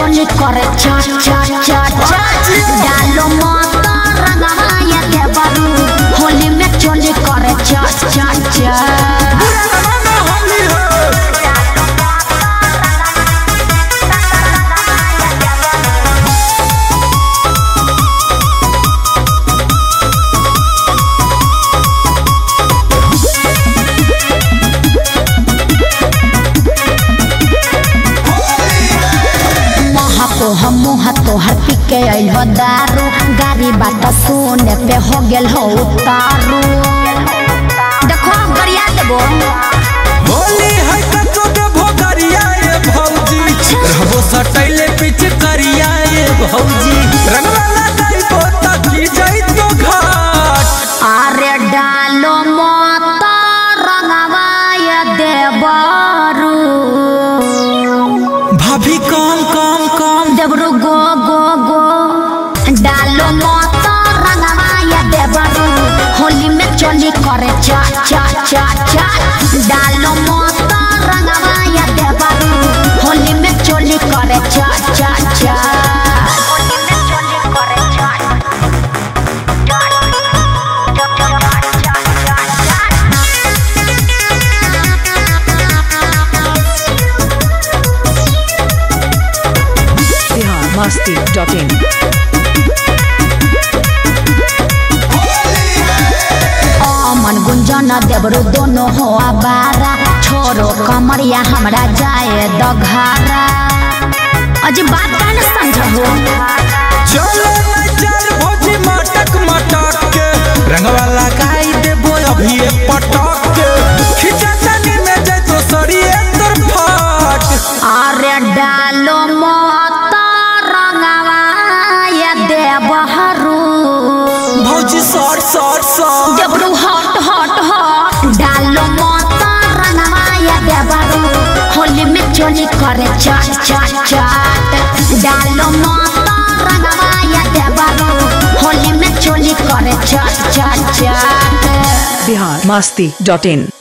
चोली करे चट चट चट चट डालो मत रंगवा ये देवरू होली में चोली करे चट चट चट हम मुँह तोहर पिके आइल हो दारू गाड़ी बात सुने पे हो गेल हो उतारू देखो गरिया देबो होली है कतो देबो गरिया ये भौजी रहबो सटैले पिच करिया ये भौजी रंगवाला जाइबो त की जाई तो घाट अरे डालो मत रंगवा ये देवरू भाभी कम कम कम देवरू गो गो गो डालो मत रंगवा ये देवरू होली में चोली करे चट चट चट चट डालो मत रंगवा ये देवरू होली में चोली करे चट चट चट होली में चोली करे Masti.in मन गुंजन देवरू दोनों हो आबारा छोरो कमरिया हमरा जाए दघारा अजी बात का न समझो चलो नजर भौजी मटक मटक के रंगवाला गाई देबो अभी पटक के खिचा तनी में जाय तो सरिए तोर फट अरे डालो मत रंगवा ये देवहरू भौजी सर सर सर देवरू हट हट हट डालो मत रंगवा ये देवरू होली में चोली करे चट चट चट डालो मत रंगवा ये देवरू होली में चोली करे चट चट चट Masti.in